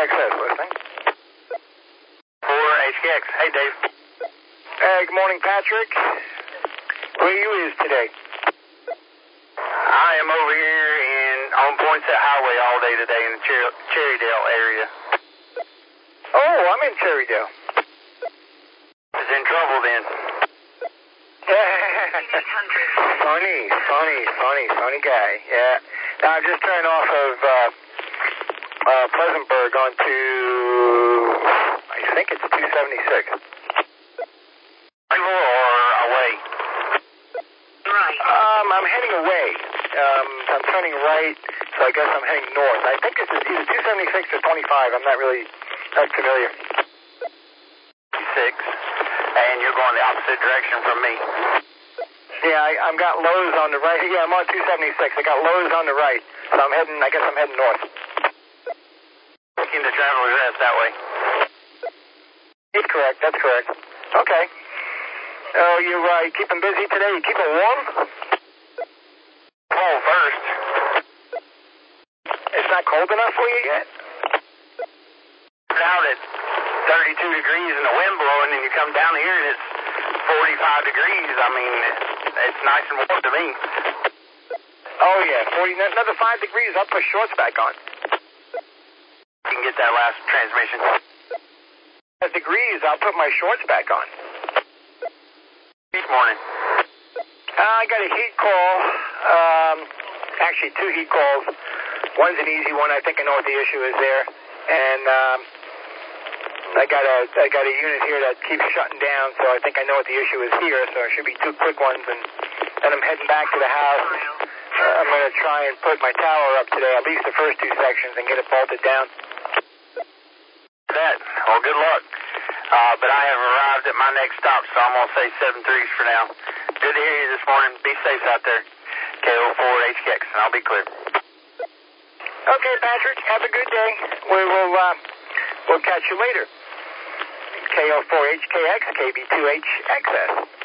HKXS listening. 4HKX. Hey, Dave. Hey, good morning, Patrick. Where you is today? I am over here on Poinsett Highway all day today in the Cherrydale area. Oh, I'm in Cherrydale. Is in trouble then. funny guy. Yeah. Now I'm just turning off of Pleasantburg onto, I think it's 276. Or away? Right. I'm heading away. I'm turning right, so I guess I'm heading north. I think this is either 276 or 25. I'm not really familiar. 6. And you're going the opposite direction from me. Yeah, I've got Lowe's on the right. Yeah, I'm on 276. I got Lowe's on the right, so I guess I'm heading north. Looking to Traveler's Rest that way. That's correct. Okay. Oh, you keeping busy today? You keeping warm? Cold first. It's not cold enough for you yet? Out at 32 degrees and the wind blowing, and you come down here and it's 45 degrees. I mean, it's nice and warm to me. Oh, yeah. Another 5 degrees. I'll put shorts back on. You can get that last transmission. 5 degrees. I'll put my shorts back on. This morning. I got a heat call. Actually, 2 heat calls. One's an easy one. I think I know what the issue is there. And I got a unit here that keeps shutting down, so I think I know what the issue is here. So it should be 2 quick ones, and then I'm heading back to the house. I'm going to try and put my tower up today, at least the first 2 sections, and get it bolted down. That. Well, good luck. But I have arrived at my next stop, so I'm going to say 7-3s for now. Good to hear you this morning. Be safe out there. KO4HKX, and I'll be clear. Okay, Patrick. Have a good day. We'll catch you later. KO4HKX, KB2HXS.